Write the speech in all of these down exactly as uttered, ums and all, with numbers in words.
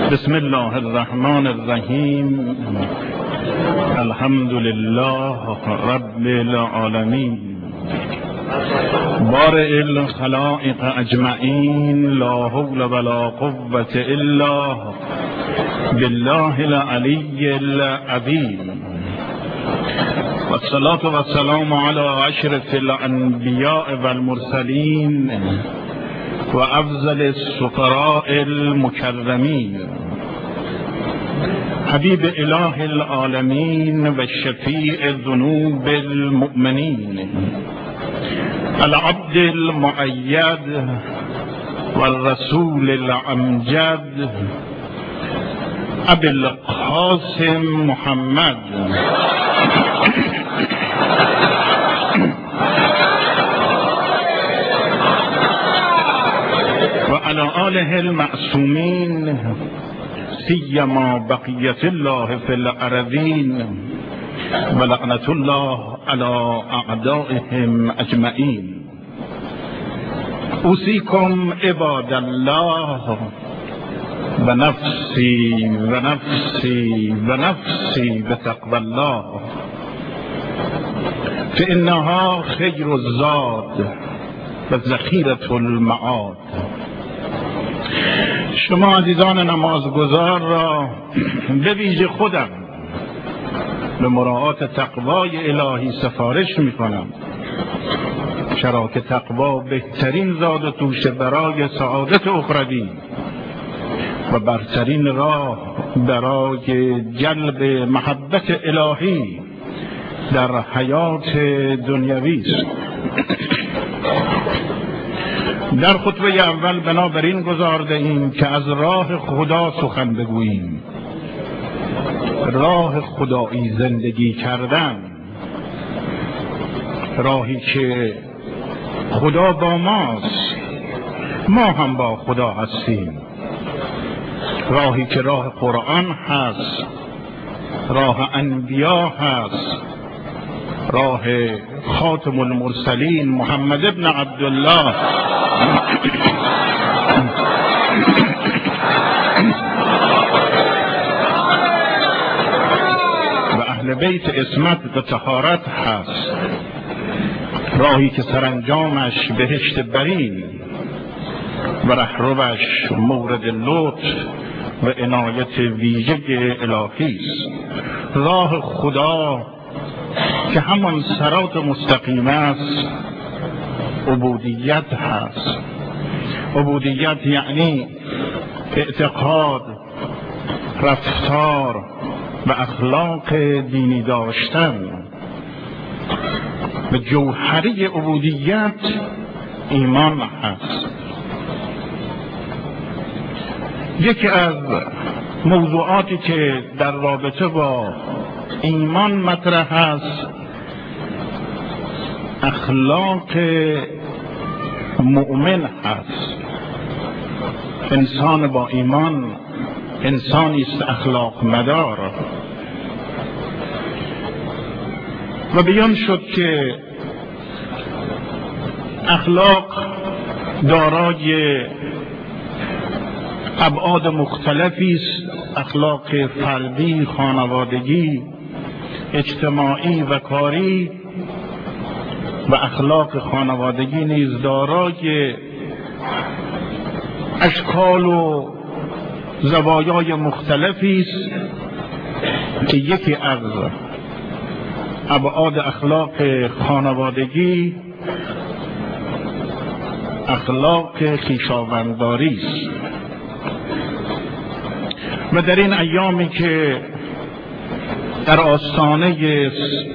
بسم الله الرحمن الرحیم. الحمد لله رب العالمین. بارئ الخلائق اجمعین. لا حول ولا قوة الا بالله العلی العظیم. والصلاة والسلام على اشرف الانبیاء والمرسلین و افضل السفراء المکرمین حبیب اله العالمین و شفیع ذنوب المؤمنین العبد المؤید والرسول الامجد ابی القاسم محمد وعلى آله المعصومين سيما بقية الله في الأرضين ولعنة الله على أعدائهم أجمعين. أوصيكم عباد الله ونفسي ونفسي ونفسي بتقوى الله فإنها خير الزاد و ذخیرة المعاد. شما عزیزان نمازگزار را به ویژه خودم به مراعات تقوای الهی سفارش می کنم، چرا که تقوا بهترین زاد و توشه برای سعادت اخروی و برترین راه برای جلب محبت الهی در حیات دنیوی است. در خطبه اول بنابراین گذارده ایم که از راه خدا سخن بگوییم. راه خدایی زندگی کردن، راهی که خدا با ماست، ما هم با خدا هستیم، راهی که راه قرآن هست، راه انبیا هست، راه خاتم المرسلین محمد ابن عبدالله و اهل بیت عصمت و طهارت هست، راهی که سرانجامش بهشت برین و رهروش مورد لطف و عنایت ویژه الهی است. راه خدا که همان صراط مستقیم است عبودیت هست. عبودیت یعنی اعتقاد، رفتار و اخلاق دینی داشتن. و جوهری عبودیت ایمان هست. یکی از موضوعاتی که در رابطه با ایمان مطرح است اخلاق مؤمن هست. انسان با ایمان انسانی است اخلاق مدار. و بیان شد که اخلاق دارای ابعاد مختلفی است. اخلاق فردی، خانوادگی، اجتماعی و کاری. و اخلاق خانوادگی نیز دارای اشکال و زوایای مختلفی است که یکی از ابعاد اخلاق خانوادگی اخلاق خویشاونداری است. و در این ایامی که در آستانه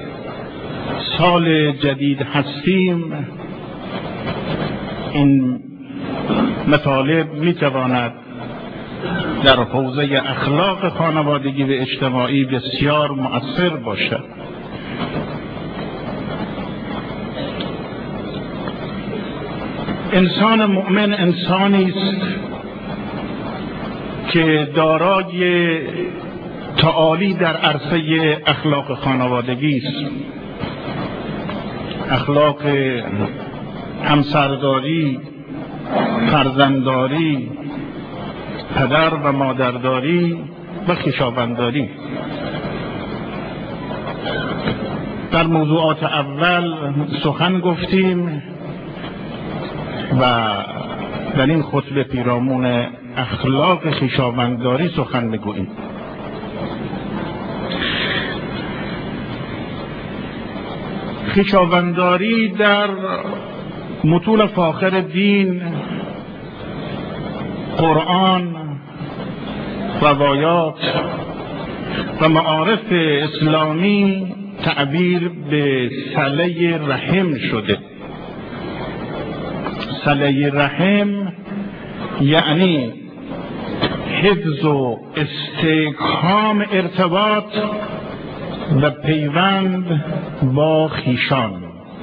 سال جدید هستیم این مطالب میتواند در حوزه اخلاق خانوادگی و اجتماعی بسیار مؤثر باشد. انسان مؤمن انسانی است که دارای تعالی در عرصه اخلاق خانوادگی است. اخلاق همسرداری، فرزندداری، پدر و مادرداری و خویشاونداری. در موضوعات اول سخن گفتیم و در این خطبه پیرامون اخلاق خویشاونداری سخن میگوییم. خویشاونداری در متون فاخر دین، قرآن، روایات و معارف اسلامی تعبیر به صله رحم شده. صله رحم یعنی حفظ و استحکام ارتباط و پیوند با خویشان.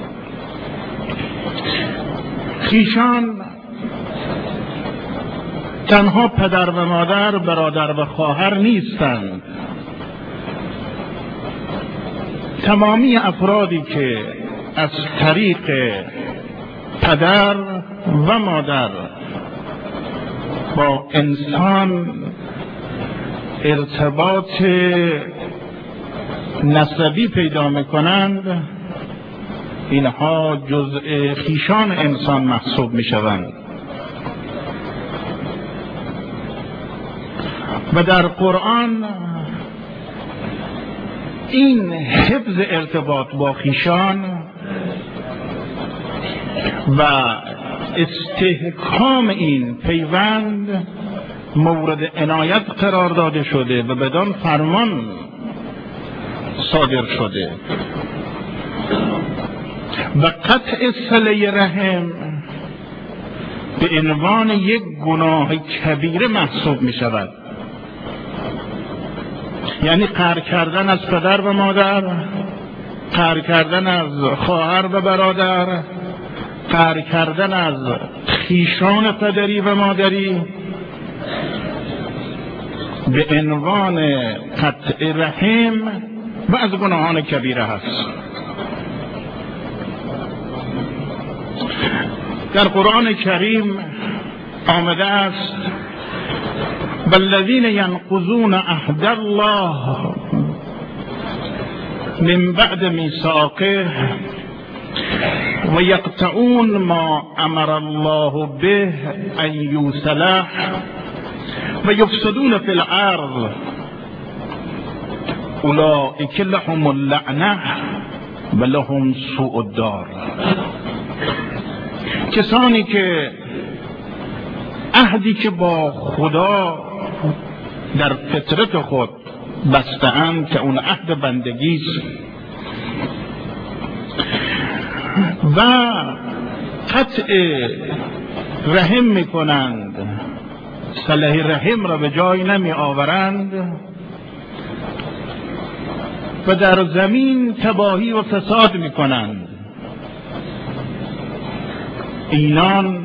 خویشان تنها پدر و مادر، برادر و خواهر نیستند. تمامی افرادی که از طریق پدر و مادر با انسان ارتباط نسبی پیدا میکنند، اینها جزء خویشان انسان محسوب میشوند. و در قرآن این حفظ ارتباط با خویشان و استحکام این پیوند مورد عنایت قرار داده شده و بدان فرمان صادر شده. و قطع صله رحم به عنوان یک گناه کبیره محسوب می شود. یعنی قهر کردن از پدر و مادر، قهر کردن از خواهر و برادر، قهر کردن از خویشان پدری و مادری به عنوان قطع رحم و از گناهان کبیره هست. در قرآن کریم آمده است والذین ینقضون عهد الله من بعد میثاقه و یقطعون ما امر الله به ان یوصل و یفسدون فی الارض اولئک لهم اللعنه و لهم سوء الدار. کسانی که عهدی که با خدا در فطرت خود بسته‌اند که اون عهد بندگی است و قطع رحم میکنند، صله رحم را به جای نمی آورند و در زمین تباهی و فساد میکنند، اینان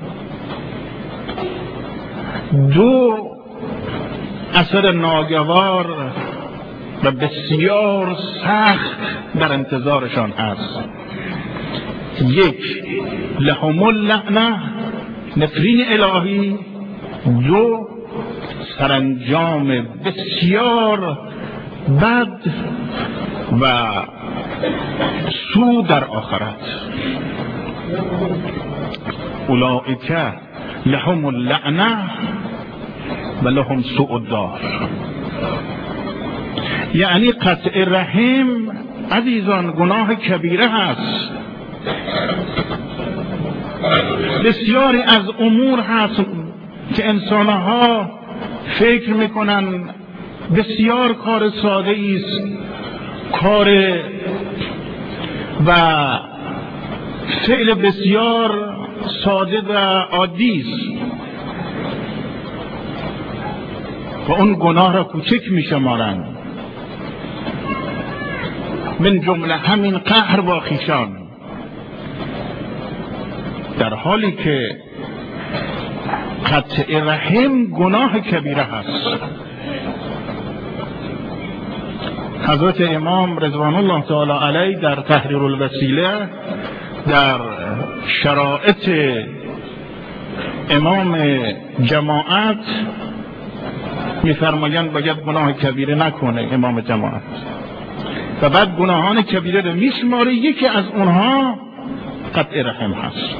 دو اثر ناگوار و بسیار سخت در انتظارشان هست. یک، لهم اللعنه، نفرین الهی. دو، سرانجام بسیار بد و سو در آخرت. اولئک لهم اللعنه و لهم سوء الدار. یعنی قطع رحم عزیزان گناه کبیره هست. بسیاری از امور هست که انسانها فکر میکنن بسیار کار ساده است، کار و فعل بسیار ساده و عادی است و اون گناه را کوچک میشمارند. من جمله همین قهر با خویشان، در حالی که قطع رحم گناه کبیره هست. حضرت امام رضوان الله تعالی علیه در تحریر الوسیله در شرایط امام جماعت میفرمایند باید گناه کبیره نکنه امام جماعت، و بعد گناهان کبیره رو میشماره، یکی از اونها قطع رحم هست.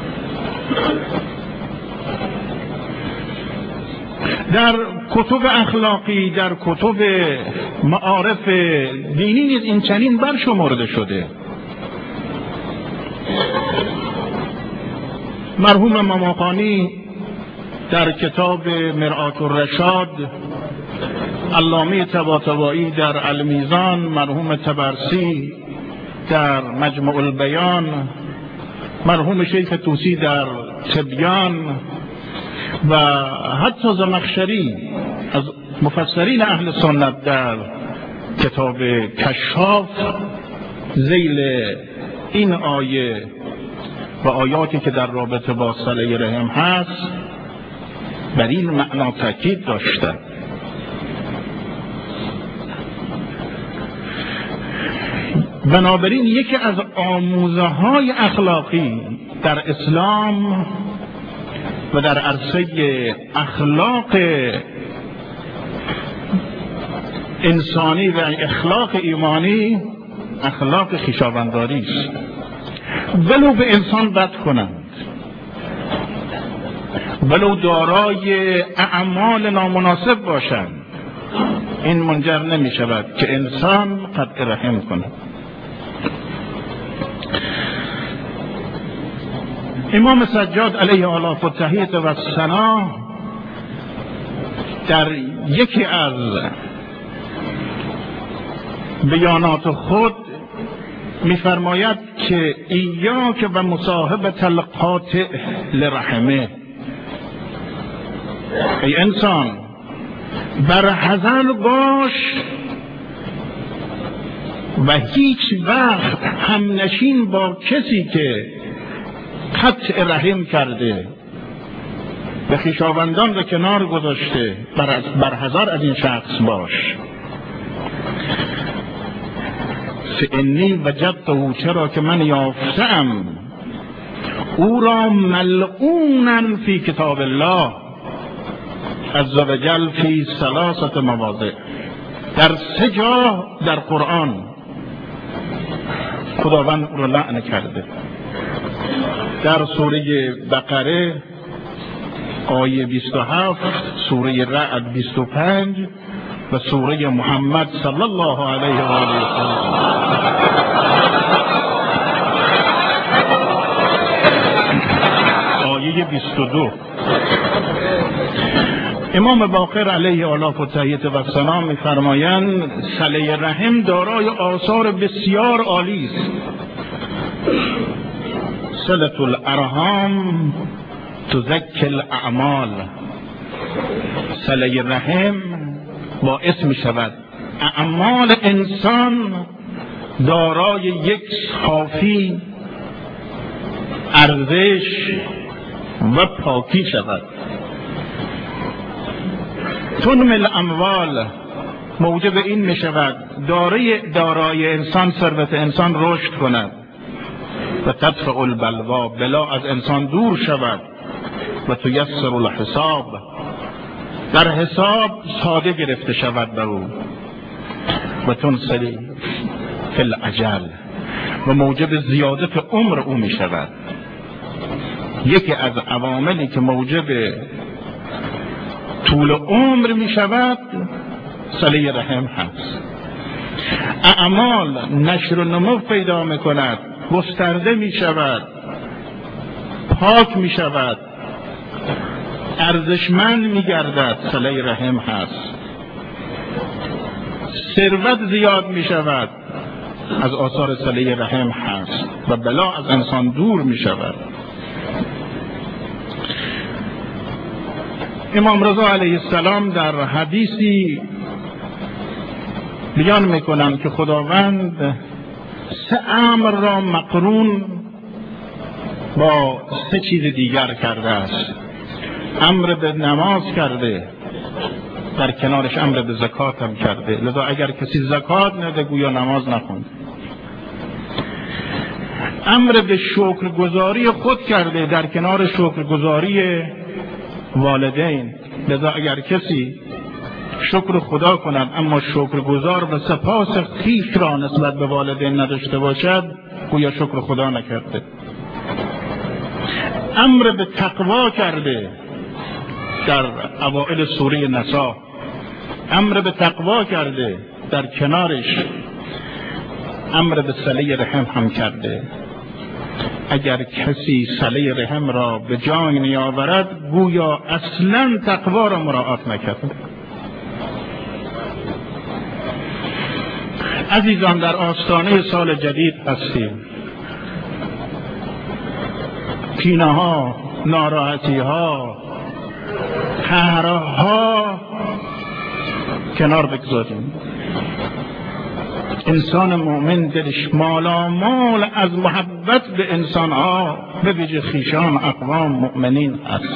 در کتب اخلاقی، در کتب معارف دینی نیز این چنین برشمرده شده. مرحوم مماقانی در کتاب مرآت الرشاد، علامه طباطبایی در المیزان، مرحوم طبرسی در مجمع البیان، مرحوم شیخ طوسی در تبیان و حتی زمخشری از مفسرین اهل سنت در کتاب کشاف ذیل این آیه و آیاتی که در رابطه با صله رحم هست بر این معنا تاکید داشتند. بنابراین یکی از آموزه های اخلاقی در اسلام و در عرصه اخلاق انسانی و اخلاق ایمانی اخلاق خویشاونداری است. ولو به انسان بد کنند، ولو دارای اعمال نامناسب باشند، این منجر نمی شود که انسان قطع رحم کند. امام سجاد علیه آلاف التحیة و الثنا در یکی از بیانات خود می‌فرماید که ایاک و مصاحبة القاطع لرحمه، ای انسان برحذر باش و هیچ وقت همنشین با کسی که قطع رحم کرده و خویشاوندان را کنار گذاشته، برحذر از این شخص باش. فانی وجدته، چرا که من یافتم او را ملعونا فی کتاب الله عز وجل فی ثلاثه مواضع، در سه جا در قرآن خداوند او را لعن کرده. در سوره بقره آیه بیست و هفت، سوره رعد بیست و پنج و سوره محمد صلی الله علیه و آله و سلم. آیه بیست و دو. امام باقر علیه آلاف التحیة و الثنا می‌فرمایند صله رحم دارای آثار بسیار عالی است. صلة الارحام تزکی الاعمال، صله رحم باعث می شود اعمال انسان دارای یک صافی ارزش و پاکی شود. تنمي الاموال موجب این می شود دارای دارای انسان، ثروت انسان رشد کند و تدفع البلوا، بلا از انسان دور شود و تیسر الحساب، در حساب ساده گرفته شود بر او و تنسلی فی الاجل، و موجب زیادت عمر او می شود. یکی از عواملی که موجب طول عمر می شود صله رحم هست. اعمال نشر و نمو پیدا می کند، گسترده می شود، پاک می شود، ارزشمند می گردد. صله رحم هست. ثروت زیاد می شود، از آثار صله رحم هست و بلا از انسان دور می شود. امام رضا علیه السلام در حدیثی بیان می کنند که خداوند سه امر را مقرون با سه چیز دیگر کرده است. امر به نماز کرده، در کنارش امر به زکات هم کرده. لذا اگر کسی زکات نده گویا نماز نخوند. امر به شکرگزاری خود کرده، در کنار شکرگزاری والدین. لذا اگر کسی شکر خدا کند اما شکرگزار و سپاس خویش را نسبت به والدین نداشته باشد گویا شکر خدا نکرده. امر به تقوا کرده در اوائل سوره نساء، امر به تقوا کرده، در کنارش امر به صله رحم هم کرده. اگر کسی صله رحم را به جای نیاورد گویا اصلا تقوا را مراعات نکرده. عزیزان، در آستانه سال جدید هستیم. کینه ها، ناراحتی ها، قهرها کنار بگذاریم. انسان مؤمن دلش مالامال از محبت به انسان ها، به ویژه خویشان اقوام مؤمنین است.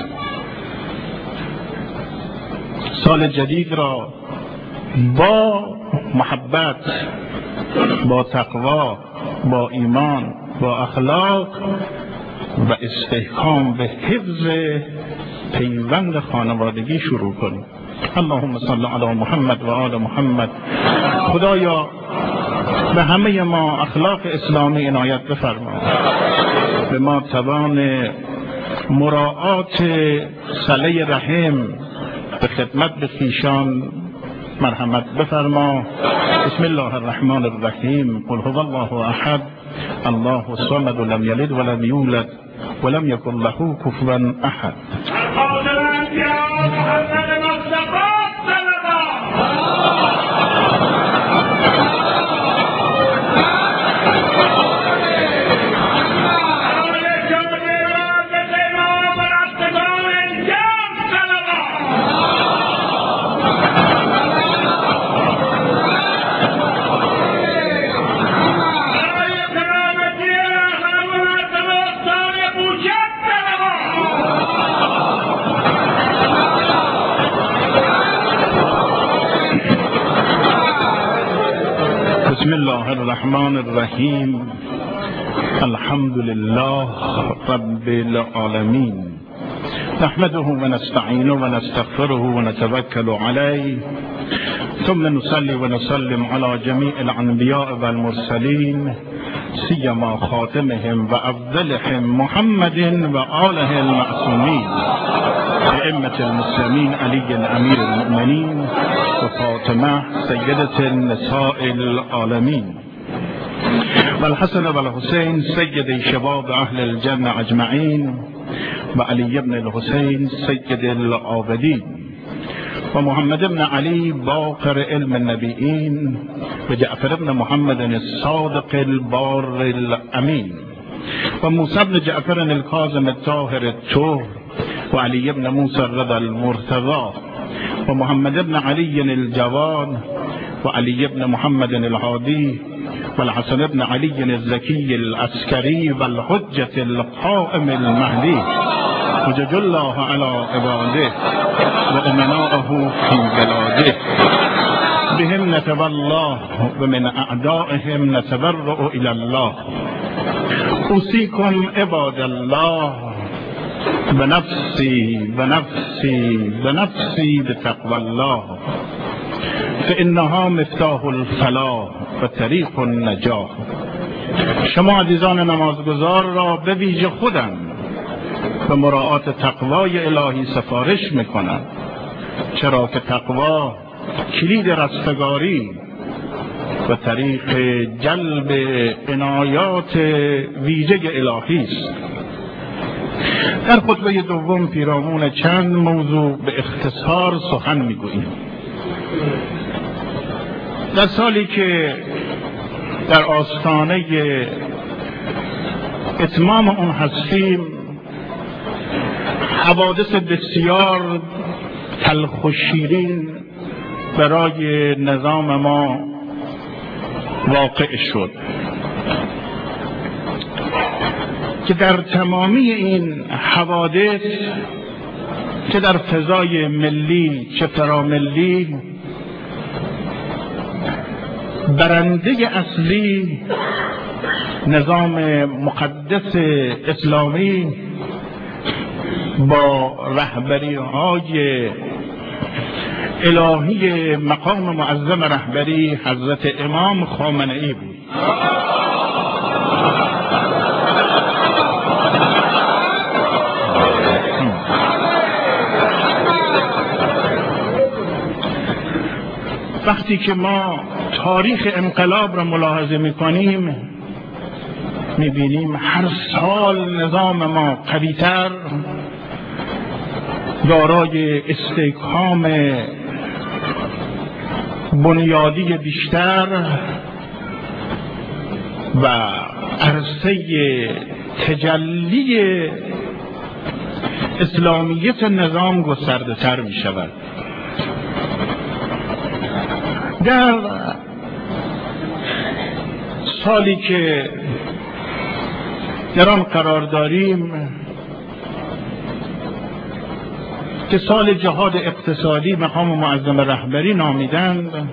سال جدید را با محبت، با تقوا، با ایمان، با اخلاق و استحکام به حفظ پیوند خانوادگی شروع کنیم. اللهم صل علی محمد و آل محمد. خدایا به همه ما اخلاق اسلامی عنایت بفرما، به ما توان مراعات صله رحم به خدمت به خویشان مرحمت بفرما. بسم الله الرحمن الرحیم. قل هو الله احد الله الصمد لم یلد ولم یولد ولم یکن له کفوا احد. بسم الله الرحمن الرحیم. الحمد لله رب العالمین. نحمده و نستعینه و نستغفره و نتوکل علیه، ثم نصلي ونسلم على جميع الانبیاء والمرسلین، سیما خاتمهم و افضلهم محمد و آله المعصومین، ائمة المسلمین علی امیر المؤمنین و فاطمه سیدة النساء العالمین و الحسن و الحسین سید شباب اهل الجنه اجمعین و علی ابن الحسین سید العابدین و محمد ابن علی باقر علم النبیین و جعفر ابن محمد الصادق البار الامین و موسی ابن جعفر الکاظم الطاهر الطهر و علی ابن موسی الرضا المرتضی و محمد ابن علی الجواد و علی ابن محمد الهادی و الحسن ابن علی الزکی العسکری و الحجة القائم المهدی حجج الله علی عباده و امناءه فی بلاده بهم نتولاه و من اعدائهم نتبرأ الی الله. اوصیکم عباد الله و نفسی و نفسی و نفسی بتقوی الله فانها مفتاح الفلاح و طریق النجاح. شما عزیزان نمازگزار را به ویژه خودم به مراعات تقوای الهی سفارش میکنم، چرا که تقوا کلید رستگاری و طریق جلب عنایات ویژه الهی است. در خطبه دوم پیرامون چند موضوع به اختصار سخن میگوییم. در سالی که در آستانه اتمام اون هستیم، حوادث بسیار تلخ و شیرین برای نظام ما واقع شد که در تمامی این حوادث، چه در فضای ملی چه فراملی، برنده اصلی نظام مقدس اسلامی با رهبری های الهی مقام معظم رهبری حضرت امام خامنه ای بود. وقتی که ما تاریخ انقلاب را ملاحظه می‌کنیم می‌بینیم هر سال نظام ما قوی‌تر، دارای استحکام بنیادی بیشتر و عرصه تجلی اسلامیت نظام گسترده تر می شود. در سالی که در آن قرار داریم که سال جهاد اقتصادی مقام معظم رهبری نامیدند،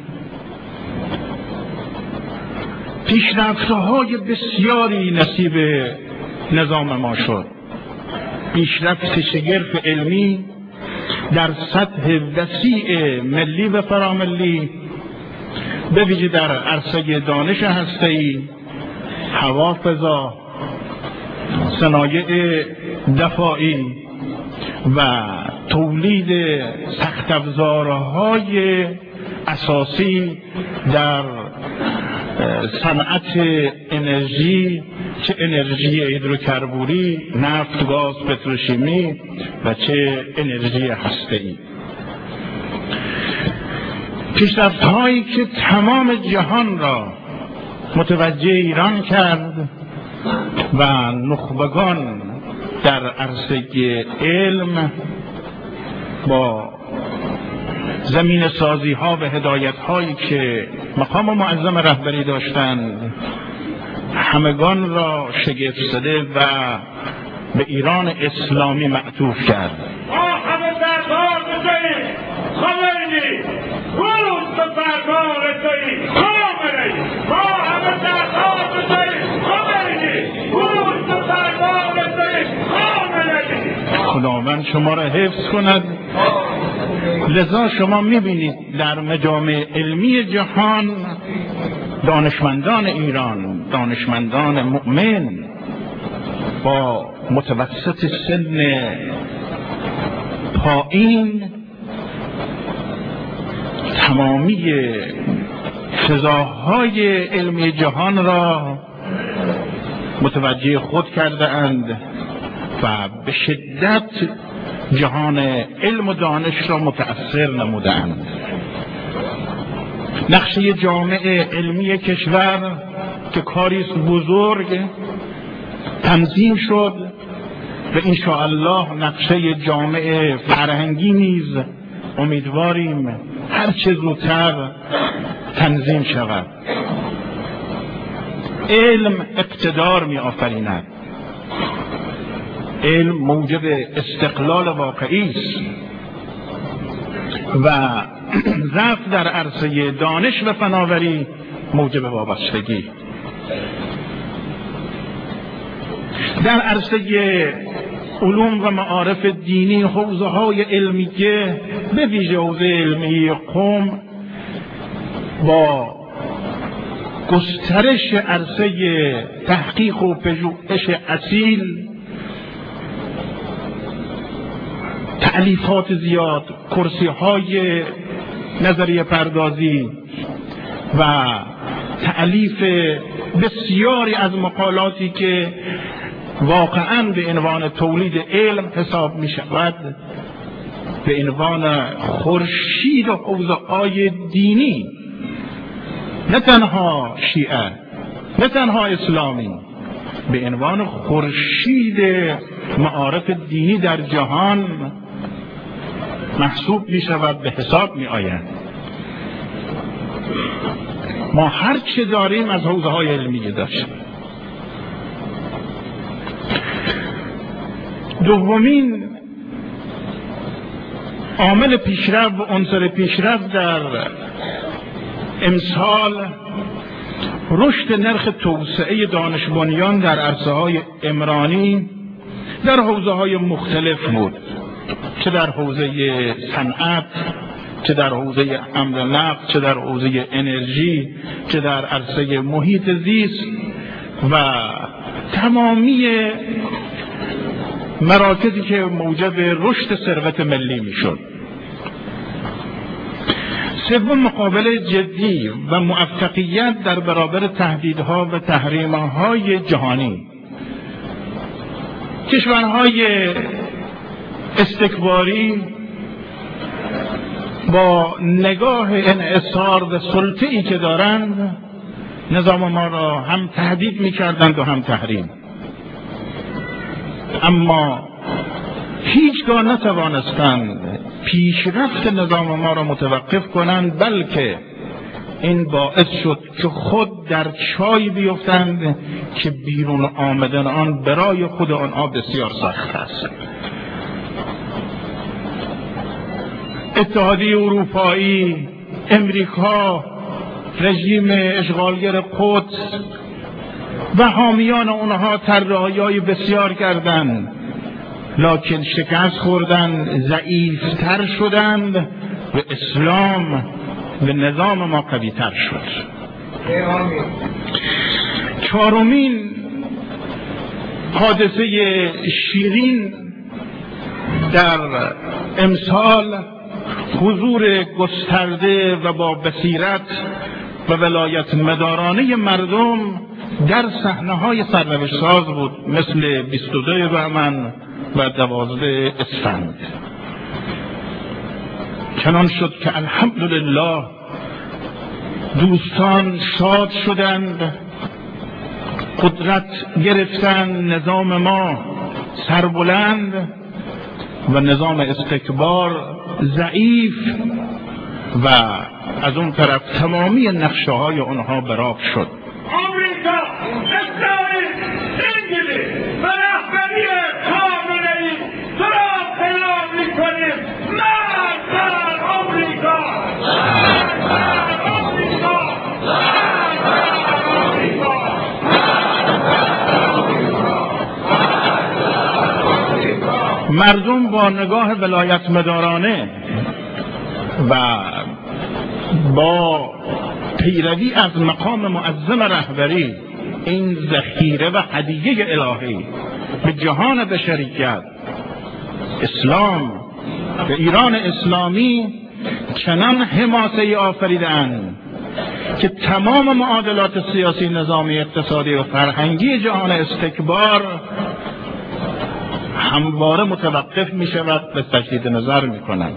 پیشرفت‌های بسیاری نصیب نظام ما شد. پیشرفت شگرف علمی در سطح وسیع ملی و فراملی، به ویژه در عرصه دانش هسته‌ای، هوافضا، صنایع دفاعی و تولید سخت افزارهای اساسی در صنعت انرژی، چه انرژی هیدروکربوری، نفت، گاز، پتروشیمی و چه انرژی هسته‌ای. پیشرفت‌هایی که تمام جهان را متوجه ایران کرد و نخبگان در عرصه علم با زمین سازی ها و هدایت هایی که مقام معظم رهبری داشتند همگان را شگفت زده و به ایران اسلامی معطوف کرد. ما همه دربار بزنیم خمینی روز به دربار تویی خامنه‌ای، ما همه دربار بزنیم خمینی روز به دربار تویی خامنه‌ای. خداوند شما را حفظ کند. لذا شما میبینید در مجامع علمی جهان دانشمندان ایران، دانشمندان مؤمن با متوسط سن پایین تمامی فضاهای علمی جهان را متوجه خود کرده اند و به شدت جهان علم و دانش را متأثر نمودند. نقشه جامعه علمی کشور که کاری بزرگ تنظیم شد و انشاءالله نقشه جامعه فرهنگی نیز امیدواریم هر چه زودتر تنظیم شود. علم اقتدار می آفریند. علم موجب استقلال واقعی است و ضعف در عرصه دانش و فناوری موجب وابستگی. در عرصه علوم و معارف دینی حوزه های علمیه به ویژه حوزه علمی قم با گسترش عرصه تحقیق و پژوهش اصیل، تألیفات زیاد، کرسی های نظریه پردازی و تألیف بسیاری از مقالاتی که واقعاً به عنوان تولید علم حساب می شود، به عنوان خورشید و حوزه های دینی، نه تنها شیعه، نه تنها اسلامی، به عنوان خورشید معارف دینی در جهان محسوب می شود، به حساب می آید. ما هر چه داریم از حوزه های علمی داشتیم. دومین عامل پیشرفت و عنصر پیشرفت در امسال رشد نرخ توسعه دانش بنیان در عرصه های عمرانی در حوزه های مختلف بود، چه در حوزه صنعت، چه در حوزه امر نفت، چه در حوزه انرژی، چه در عرصه محیط زیست و تمامی مراکزی که موجب رشد ثروت ملی میشد. سوم، مقابله جدی و موفقیت در برابر تهدیدها و تحریم‌های جهانی. کشورهای استکباری با نگاه انحصار و سلطه‌ای که دارند نظام ما را هم تهدید می‌کردند و هم تحریم، اما هیچگاه نتوانستند پیشرفت نظام ما را متوقف کنند، بلکه این باعث شد که خود در چای بیفتند که بیرون آمدن آن برای خود آنها بسیار سخت است. اتحادیه اروپایی، امریکا، رژیم اشغالگر قدس و حامیان اونها طراحی‌های بسیار کردند، لکن شکست خوردند، ضعیفتر شدند و اسلام و نظام ما قوی‌تر شد. چهارمین حادثه شیرین در امسال حضور گسترده و با بصیرت و ولایت مدارانه مردم در صحنه‌های سرنوشت ساز بود، مثل بیست و دو بهمن و دوازده اسفند. چنان شد که الحمدلله دوستان شاد شدند، قدرت گرفتند، نظام ما سربلند و نظام استکبار ضعیف و از اون طرف تمامی نقشه های اونها براق شد. آمریکا، اسرائیل، انگلیس و رهبری خامنه‌ای تو را سلام می‌کنیم. مرد بر آمریکا، مرد بر آمریکا، مرد بر آمریکا، مردم با نگاه ولایت مدارانه و با پیروی از مقام معظم رهبری این ذخیره و هدیه الهی به جهان بشریت، اسلام و ایران اسلامی چنان حماسه آفریدند که تمام معادلات سیاسی، نظامی، اقتصادی و فرهنگی جهان استکبار همواره متوقف می شود و تجدید نظر می کنند.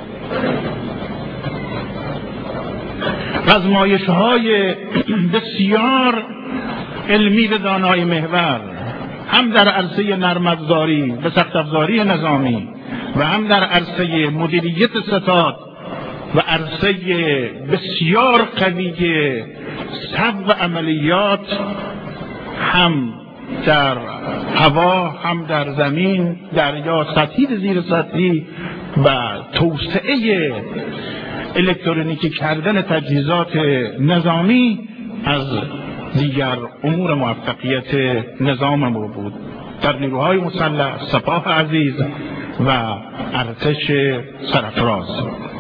آزمایش‌های بسیار علمی و دانایی محور هم در عرصه نرم‌افزاری و سخت‌افزاری نظامی و هم در عرصه مدیریت ستاد و عرصه بسیار قوی سب و عملیات، هم در هوا، هم در زمین، دریا، سطحی زیر سطحی و توسعه الکترونیکی کردن تجهیزات نظامی از دیگر امور موفقیت نظام ما بود. در نیروهای مسلح، سپاه عزیز و ارتش سرفراز.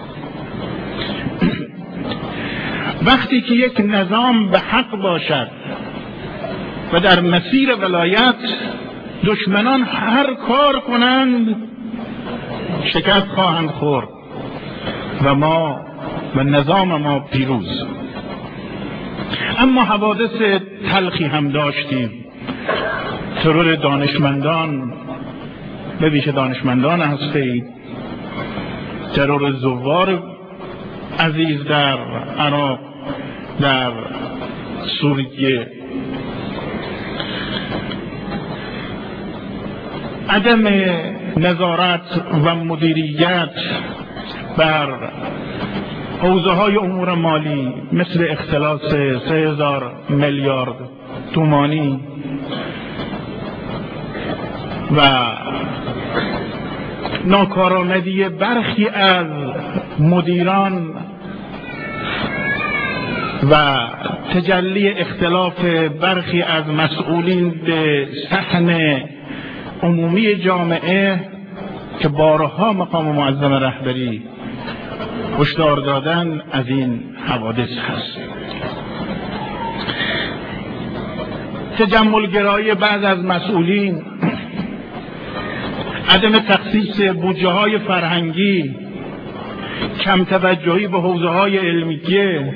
وقتی که یک نظام به حق باشد و در مسیر ولایت دشمنان هر کار کنند شکست خواهند خورد و ما و نظام ما پیروز. اما حوادث تلخی هم داشتیم. ترور دانشمندان، به ویژه دانشمندان هسته‌ای، ترور زوار عزیز در عراق، در سوریه، عدم نظارت و مدیریت بر حوزه های امور مالی مثل اختلاس سه هزار میلیارد تومانی و ناکارآمدی برخی از مدیران و تجلی اختلاف برخی از مسئولین به صحن عمومی جامعه که بارها مقام معظم رهبری هشدار دادن از این حوادث هست. تجملگرایی بعض از مسئولین، عدم تخصیص بودجه های فرهنگی، کم توجهی به حوزه های علمیه،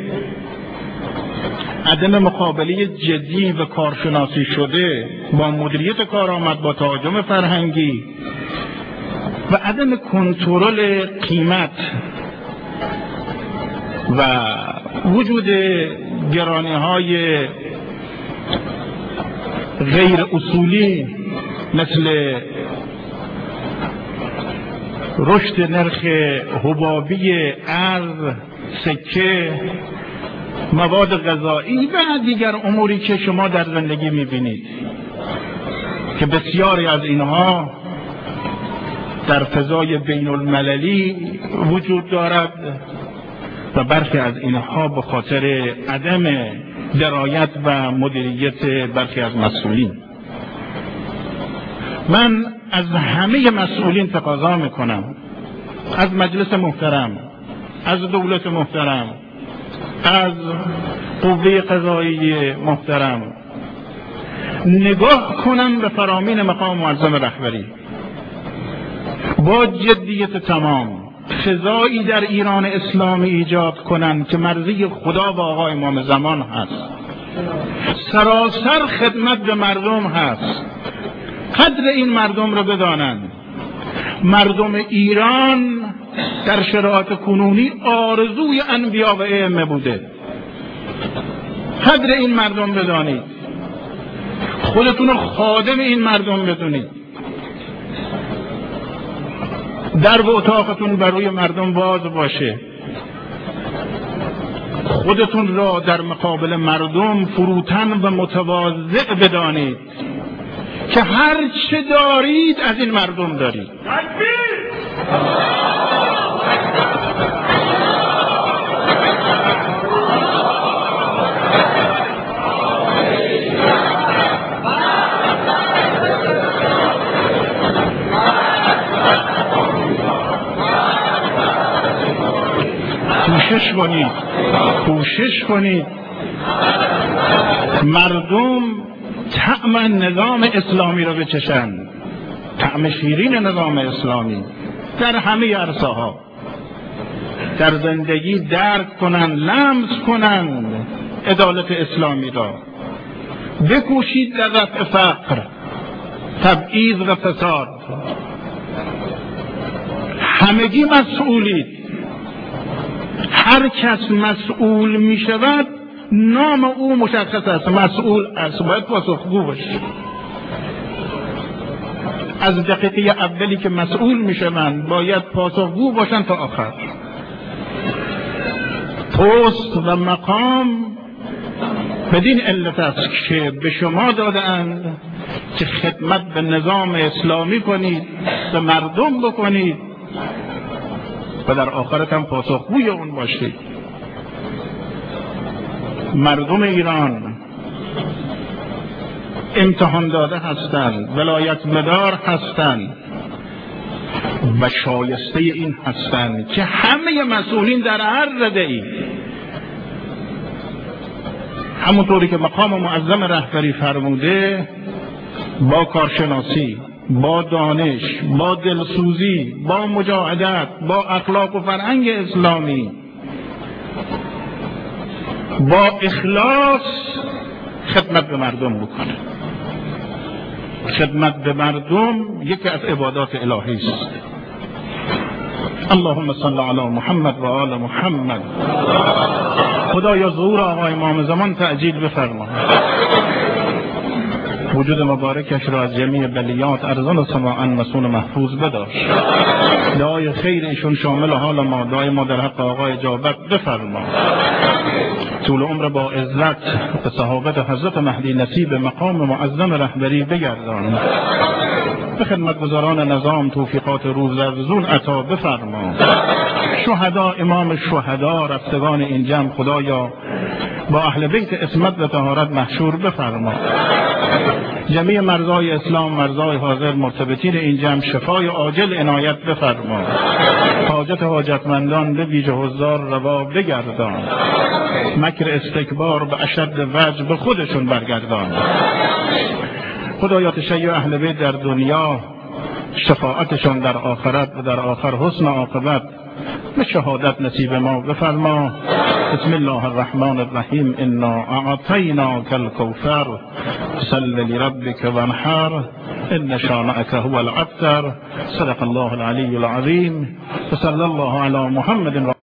عدم مقابله جدی و کارشناسی شده با مدیریت کارآمد با تهاجم فرهنگی و عدم کنترل قیمت و وجود گرانی‌های غیر اصولی مثل رشد نرخ حبابی ارز، سکه، مواد غذایی و دیگر اموری که شما در زندگی میبینید که بسیاری از اینها در فضای بین المللی وجود دارد و برخی از اینها به خاطر عدم درایت و مدیریت برخی از مسئولین. من از همه مسئولین تقاضا میکنم، از مجلس محترم، از دولت محترم، از قوه قضاییه محترم، نگاه کنم به فرامین مقام معظم رهبری، با جدیت تمام فضایی در ایران اسلامی ایجاد کنند که مرضی خدا و آقا امام زمان هست، سراسر خدمت به مردم هست. قدر این مردم رو بدانند. مردم ایران در شرایط کنونی آرزوی انبیا و ائمه بوده. قدر این مردم بدانید، خودتون رو خادم این مردم بدونید، در به اتاقتون بروی مردم باز باشه، خودتون را در مقابل مردم فروتن و متواضع بدانید که هر چه دارید از این مردم دارید. کوشش کنید کوشش کنید مردم طعم نظام اسلامی رو بچشند، طعم شیرین نظام اسلامی در همه عرصه ها، در زندگی درک کنند، لمس کنند عدالت اسلامی را. بکوشید در رفع فقر، تبعیض و فساد. همگی مسئولید. هر کس مسئول می شود نام او مشخص است، مسئول است، باید پاسخگو باشه. از دقیقه اولی که مسئول می شوند باید پاسخگو باشند تا آخر. پست و مقام بدین علت است که به شما داده‌اند که خدمت به نظام اسلامی کنید، به مردم بکنید و در آخرت هم پاسخگوی اون باشید. مردم ایران امتحان داده هستند، ولایت مدار هستند و شایسته این هستند که همه مسئولین در هر رده‌ای، همونطوری که مقام معظم رهبری فرموده، با کارشناسی، با دانش، با دلسوزی، با مجاهدت، با اخلاق و فرهنگ اسلامی، با اخلاص خدمت به مردم بکنه. خدمت به مردم یکی از عبادات الهی است. اللهم صل علی محمد و آل محمد. خدایا ظهور آقا امام زمان تعجیل بفرما. وجود مبارکش را از جمیع بلیات ارزان و سماعا مسئول محفوظ بداشت. دعای خیر ایشون شامل حال ما، دعای ما در حق آقا اجابت بفرما. طول عمر با عزت به صحابت حضرت مهدی نصیب مقام معظم رهبری بگردان. به خدمتگزاران نظام توفیقات روزافزون عطا بفرما. شهدا، امام شهدا، رفتگان این جمع خدایا با اهل بیت عصمت و طهارت محشور بفرما. جمیع مرزای اسلام، مرزای حاضر، مرتبطین این جمع شفای عاجل عنایت بفرما. حاجت حاجتمندان به ویژه حضار روا بگردان. مکر استکبار به اشد وجه به خودشون برگردان. خدایا تشیع اهل بیت در دنیا، شفاعتشون در آخرت و در آخر حسن عاقبت به شهادت نصیب ما بفرما. بسم الله الرحمن الرحیم. انا اعطیناک الکوثر صل لربک وانحر ان شانئک هو الابتر. صدق الله العلی العظیم. و صلی الله علی محمد.